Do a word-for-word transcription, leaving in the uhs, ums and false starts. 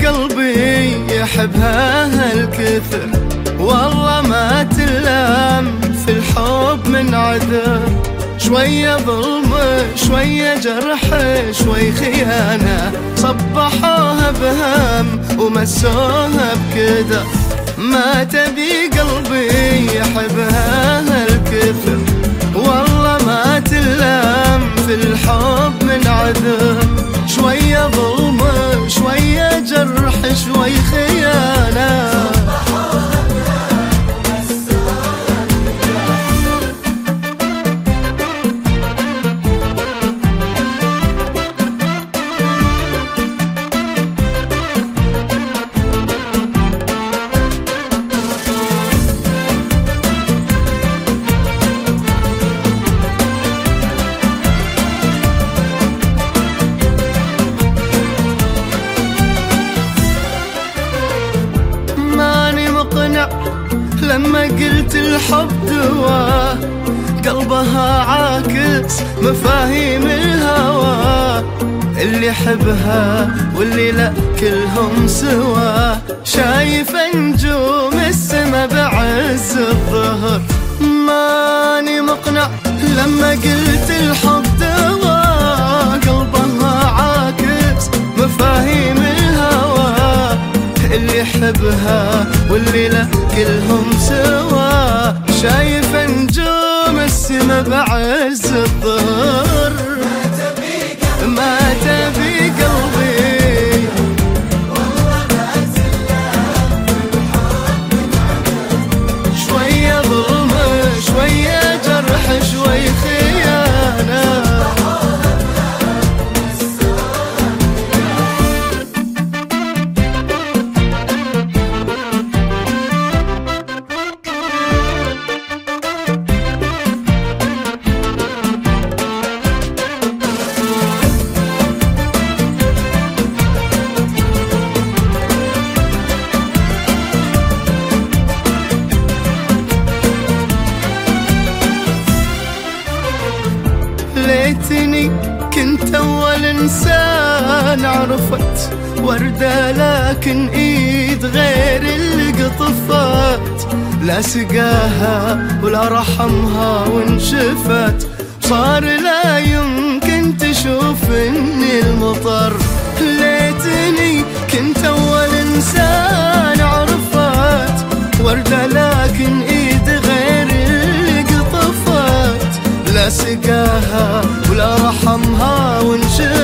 قلبي يحبها هالكثر، والله ما تلام في الحب من عذر. شوية ظلم شوية جرح شوي خيانة، صبحوها بهم ومسوها بكدر. ما تبي قلبي يحبها هالكثر، والله ما تلام في الحب من عذر. شوية ظلم شوية جرح شوي خيانة. لما قلت الحب دوا قلبها عاكس مفاهيم الهوى. اللي يحبها واللي لا كلهم سوا، شايف نجوم السما بعز الظهر. ماني مقنع لما قلت الحب دوا قلبها عاكس مفاهيم الهوى. اللي يحبها واللي لا كلهم سوا، شايف نجوم السما بعز الظهر. ما تبي قلبي والله ما تلام في الحب من عذر. شوية ظلم شوية جرح شوي خيانة. ليتني كنت أول إنسان عرفت وردة، لكن إيد غير اللي قطفت. لا سقاها ولا رحمها وانشفت، صار لا يمكن تشوف إني المطر. ليتني كنت أول إنسان عرفت وردة، لكن إيد غير اللي قطفت. لا سقاها ولا رحمها وانشفت،